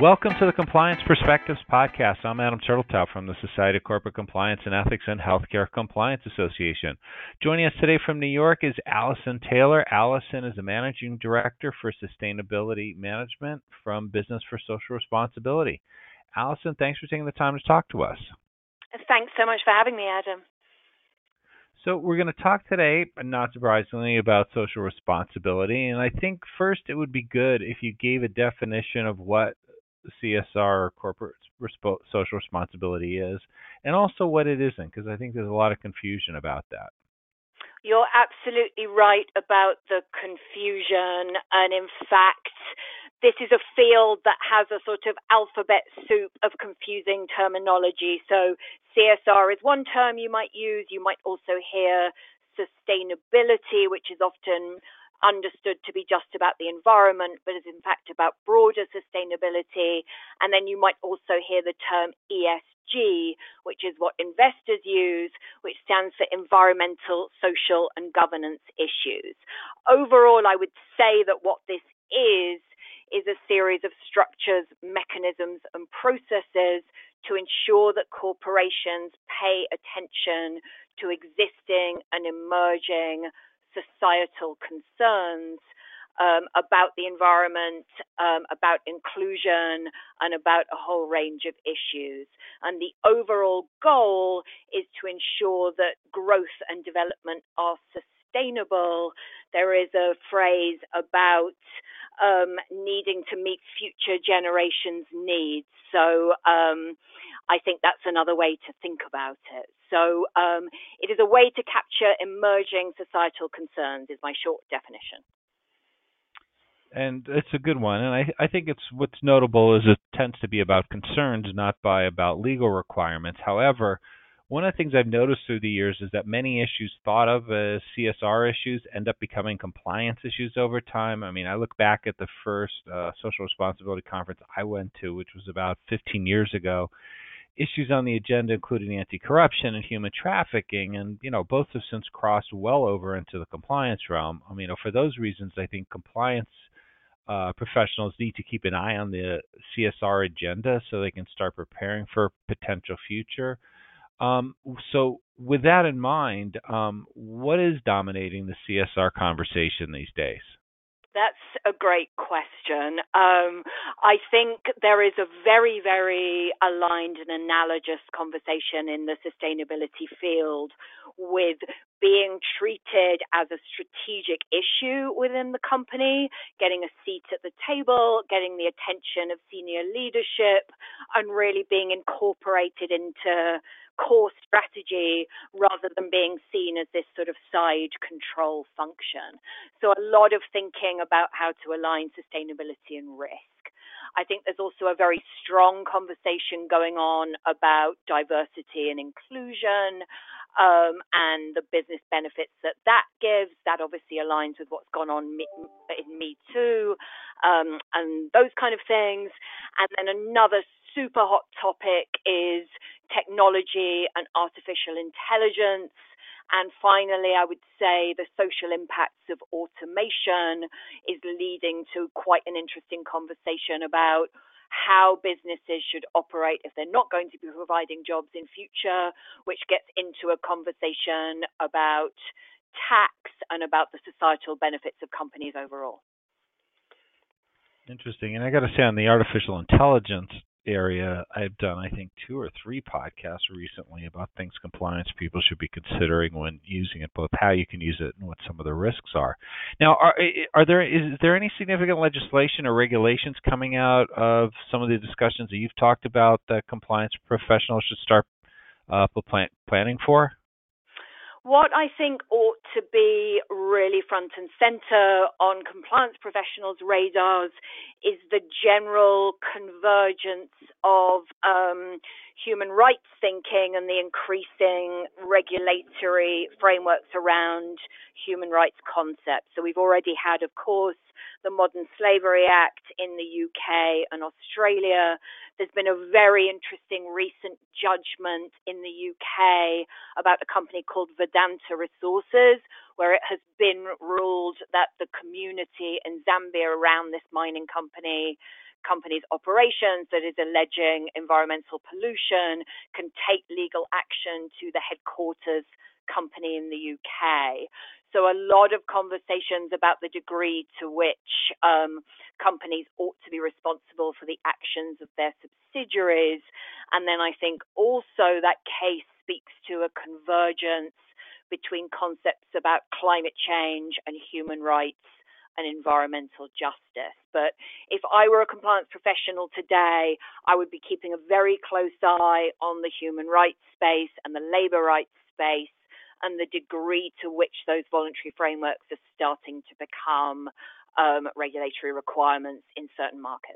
Welcome to the Compliance Perspectives Podcast. I'm Adam Turtletop from the Society of Corporate Compliance and Ethics and Healthcare Compliance Association. Joining us today from New York is Allison Taylor. Allison is the Managing Director for Sustainability Management from Business for Social Responsibility. Allison, thanks for taking the time to talk to us. Thanks so much for having me, Adam. So we're going to talk today, not surprisingly, about social responsibility. And I think first it would be good if you gave a definition of what CSR or corporate social responsibility is, and also what it isn't, because I think there's a lot of confusion about that. You're absolutely right about the confusion, and in fact, this is a field that has a sort of alphabet soup of confusing terminology. So CSR is one term you might use. You might also hear sustainability, which is often understood to be just about the environment, but is in fact about broader sustainability. And then you might also hear the term ESG, which is what investors use, which stands for environmental, social, and governance issues. Overall, I would say that what this is a series of structures, mechanisms, and processes to ensure that corporations pay attention to existing and emerging societal concerns about the environment, about inclusion, and about a whole range of issues. And the overall goal is to ensure that growth and development are sustainable. There is a phrase about needing to meet future generations' needs. So I think that's another way to think about it. So it is a way to capture emerging societal concerns, is my short definition. And it's a good one. And I think what's notable is it tends to be about concerns, not about legal requirements. However, one of the things I've noticed through the years is that many issues thought of as CSR issues end up becoming compliance issues over time. I mean, I look back at the first social responsibility conference I went to, which was about 15 years ago. Issues on the agenda including anti-corruption and human trafficking, and both have since crossed well over into the compliance realm. I mean, for those reasons, I think compliance professionals need to keep an eye on the CSR agenda so they can start preparing for a potential future. So with that in mind, what is dominating the CSR conversation these days? That's a great question. I think there is a very, very aligned and analogous conversation in the sustainability field with being treated as a strategic issue within the company, getting a seat at the table, getting the attention of senior leadership, and really being incorporated into core strategy rather than being seen as this sort of side control function. So a lot of thinking about how to align sustainability and risk. I think there's also a very strong conversation going on about diversity and inclusion and the business benefits that gives. That obviously aligns with what's gone on in Me Too and those kind of things. And then another super hot topic is technology and artificial intelligence. And finally, I would say the social impacts of automation is leading to quite an interesting conversation about how businesses should operate if they're not going to be providing jobs in future, which gets into a conversation about tax and about the societal benefits of companies overall. Interesting. And I got to say, on the artificial intelligence area, I've done, I think, 2 or 3 podcasts recently about things compliance people should be considering when using it, both how you can use it and what some of the risks are. Now, is there any significant legislation or regulations coming out of some of the discussions that you've talked about that compliance professionals should start planning for? What I think ought to be really front and center on compliance professionals' radars is the general convergence of human rights thinking and the increasing regulatory frameworks around human rights concepts. So we've already had, of course, the Modern Slavery Act in the UK and Australia. There's been a very interesting recent judgment in the UK about a company called Vedanta Resources, where it has been ruled that the community in Zambia around this mining company company's operations that is alleging environmental pollution can take legal action to the headquarters company in the UK. So a lot of conversations about the degree to which companies ought to be responsible for the actions of their subsidiaries. And then I think also that case speaks to a convergence between concepts about climate change and human rights and environmental justice. But if I were a compliance professional today, I would be keeping a very close eye on the human rights space and the labor rights space and the degree to which those voluntary frameworks are starting to become regulatory requirements in certain markets.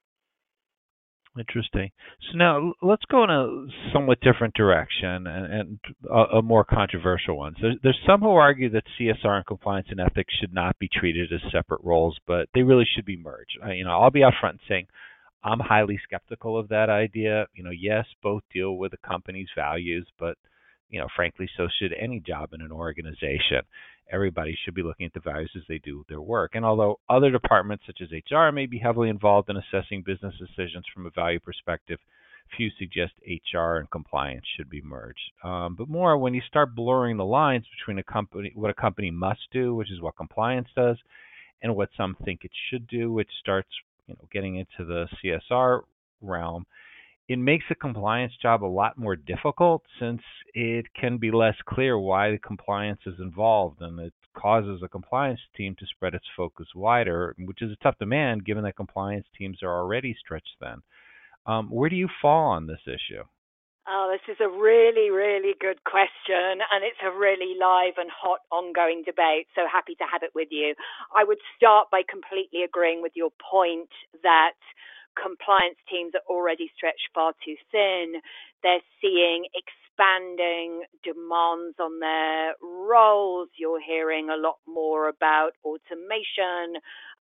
Interesting. So now let's go in a somewhat different direction and a more controversial one. So there's some who argue that CSR and compliance and ethics should not be treated as separate roles, but they really should be merged. I'll be out front saying I'm highly skeptical of that idea. Yes, both deal with a company's values, but frankly, so should any job in an organization. Everybody should be looking at the values as they do their work. And although other departments such as HR may be heavily involved in assessing business decisions from a value perspective, few suggest HR and compliance should be merged. But more when you start blurring the lines between what a company must do, which is what compliance does, and what some think it should do, which starts getting into the CSR realm, it makes the compliance job a lot more difficult since it can be less clear why the compliance is involved, and it causes a compliance team to spread its focus wider, which is a tough demand given that compliance teams are already stretched thin. Where do you fall on this issue? Oh, this is a really, really good question, and it's a really live and hot ongoing debate, so happy to have it with you. I would start by completely agreeing with your point that compliance teams are already stretched far too thin. They're seeing expanding demands on their roles. You're hearing a lot more about automation.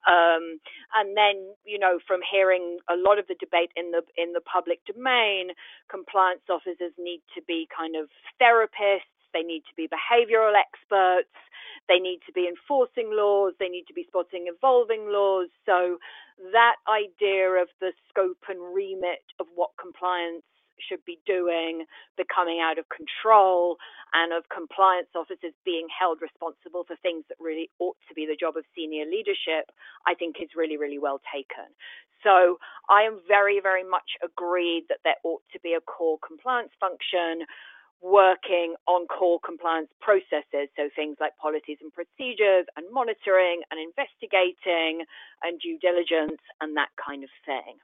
And then, from hearing a lot of the debate in the public domain, compliance officers need to be kind of therapists. They need to be behavioral experts. They need to be enforcing laws. They need to be spotting evolving laws. So that idea of the scope and remit of what compliance should be doing becoming out of control, and of compliance officers being held responsible for things that really ought to be the job of senior leadership, I think is really, really well taken. So I am very, very much agreed that there ought to be a core compliance function working on core compliance processes, so things like policies and procedures and monitoring and investigating and due diligence and that kind of thing.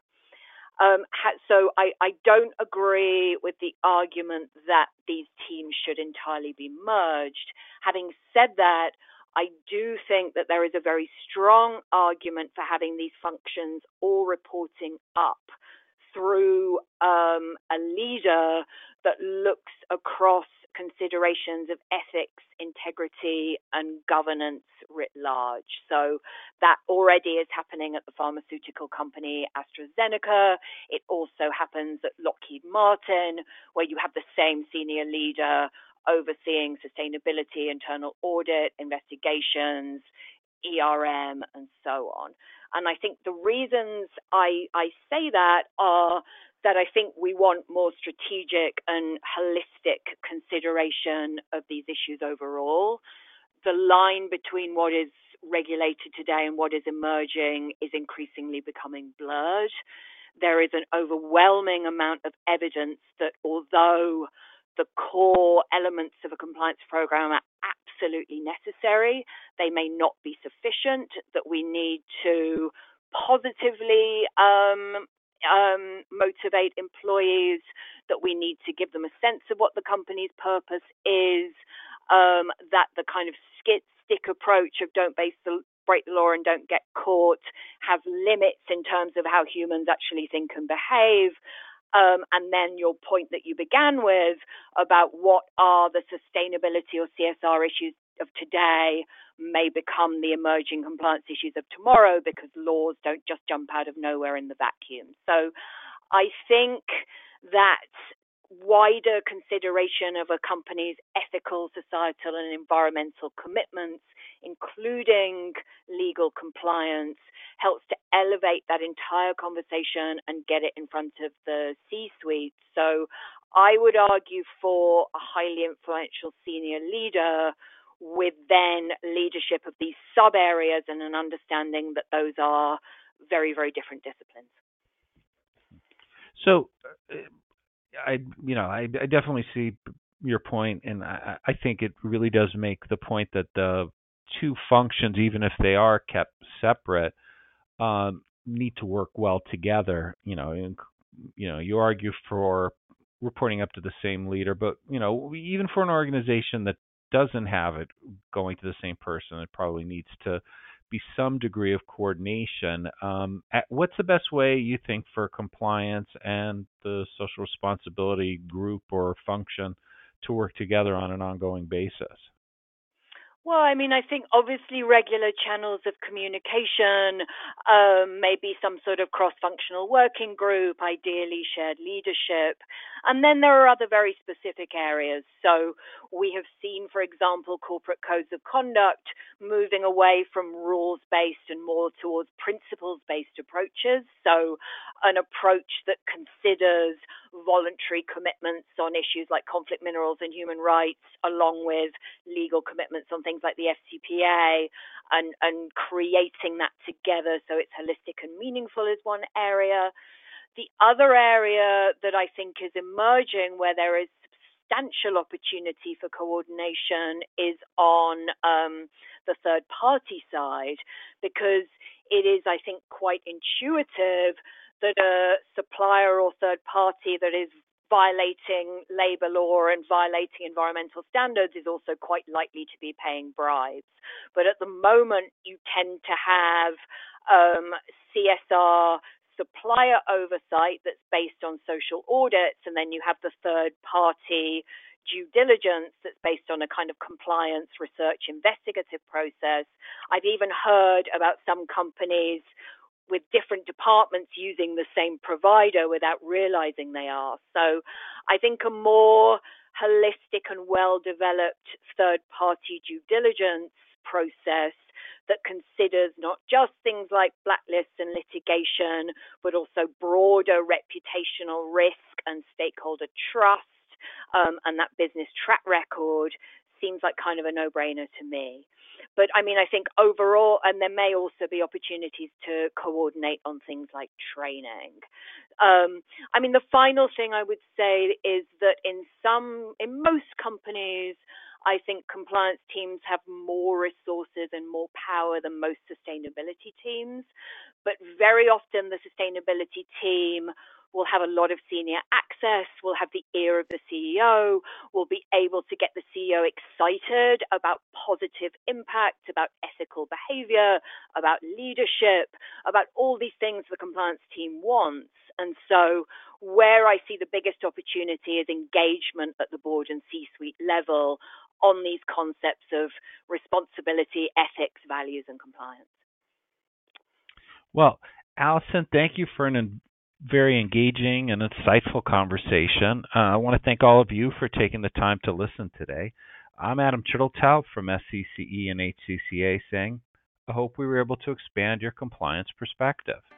So I don't agree with the argument that these teams should entirely be merged. Having said that, I do think that there is a very strong argument for having these functions all reporting up through a leader that looks across considerations of ethics, integrity, and governance writ large. So that already is happening at the pharmaceutical company AstraZeneca. It also happens at Lockheed Martin, where you have the same senior leader overseeing sustainability, internal audit, investigations, ERM, and so on. And I think the reasons I say that are that I think we want more strategic and holistic consideration of these issues overall. The line between what is regulated today and what is emerging is increasingly becoming blurred. There is an overwhelming amount of evidence that although the core elements of a compliance program are absolutely necessary, they may not be sufficient, that we need to positively motivate employees, that we need to give them a sense of what the company's purpose is, that the kind of stick approach of don't break the law and don't get caught have limits in terms of how humans actually think and behave. And then your point that you began with about what are the sustainability or CSR issues of today may become the emerging compliance issues of tomorrow, because laws don't just jump out of nowhere in the vacuum. So I think that wider consideration of a company's ethical, societal, and environmental commitments, including legal compliance, helps to elevate that entire conversation and get it in front of the C-suite. So I would argue for a highly influential senior leader with then leadership of these sub areas and an understanding that those are very, very different disciplines. So, I definitely see your point, and I think it really does make the point that the two functions, even if they are kept separate, need to work well together. You argue for reporting up to the same leader, but even for an organization that doesn't have it going to the same person, it probably needs to be some degree of coordination. What's the best way you think for compliance and the social responsibility group or function to work together on an ongoing basis? Well, I mean, I think obviously regular channels of communication, maybe some sort of cross-functional working group, ideally shared leadership. And then there are other very specific areas. So we have seen, for example, corporate codes of conduct moving away from rules-based and more towards principles-based approaches. So an approach that considers voluntary commitments on issues like conflict minerals and human rights, along with legal commitments on things like the FCPA, and creating that together so it's holistic and meaningful is one area. The other area that I think is emerging where there is substantial opportunity for coordination is on the third party side, because it is, I think, quite intuitive that a supplier or third party that is violating labor law and violating environmental standards is also quite likely to be paying bribes. But at the moment, you tend to have CSR supplier oversight that's based on social audits, and then you have the third party due diligence that's based on a kind of compliance research investigative process. I've even heard about some companies with different departments using the same provider without realizing they are. So I think a more holistic and well-developed third-party due diligence process that considers not just things like blacklists and litigation, but also broader reputational risk and stakeholder trust, and that business track record seems like kind of a no-brainer to me. But I mean, I think overall, and there may also be opportunities to coordinate on things like training. I mean, the final thing I would say is that in most companies, I think compliance teams have more resources and more power than most sustainability teams. But very often the sustainability team will have a lot of senior access, will have the ear of the CEO, will be able to get the CEO excited about positive impact, about ethical behavior, about leadership, about all these things the compliance team wants. And so where I see the biggest opportunity is engagement at the board and C-suite level on these concepts of responsibility, ethics, values, and compliance. Well, Allison, thank you for an very engaging and insightful conversation. I want to thank all of you for taking the time to listen today. I'm Adam Chittletout from SCCE and HCCA saying, I hope we were able to expand your compliance perspective.